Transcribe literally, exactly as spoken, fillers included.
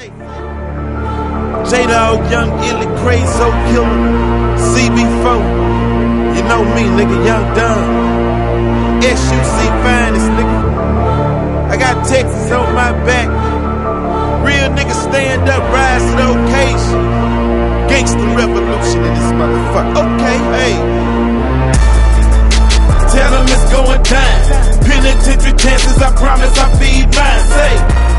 J-Dog, Young Illy, Crazy Soul Killer, C B four. You know me, nigga, Young Dunn. S U C finest, nigga. I got Texas on my back. Real niggas stand up, rise to the occasion. Gangsta revolution in this motherfucker. Okay, hey. Tell them it's going down. Penitentiary chances, I promise I feed mine. Say.